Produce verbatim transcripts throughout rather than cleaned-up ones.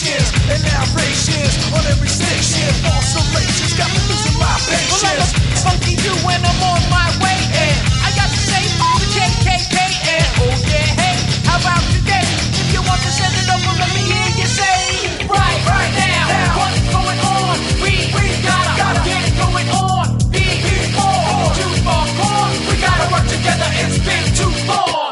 patience and narrations on every station. Oscillations got me losing my patience. Well, I'm a funky dude when I'm on my way, and I got to say the J K K and oh yeah, hey, how about today? If you want to set it up, well, let me hear you say right, right now. now. What's going on? We we gotta, gotta get it going on. Before too far gone, we gotta work together. It's been too long.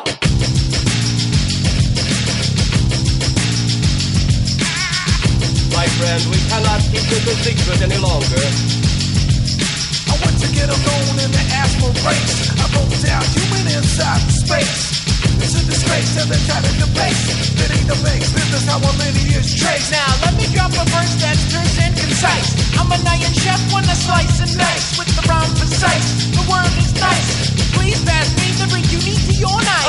My friend, we cannot keep this a secret any longer. I went to get alone in the aspirates. I broke down human inside the space. It's a disgrace and they're trying to debate. It ain't the bank's business how our lineage trace. Now let me drop a verse that's terse and concise. I'm an iron chef when I slice and dice with the rhyme precise. The word is nice. Please pass me the drink you need to your night.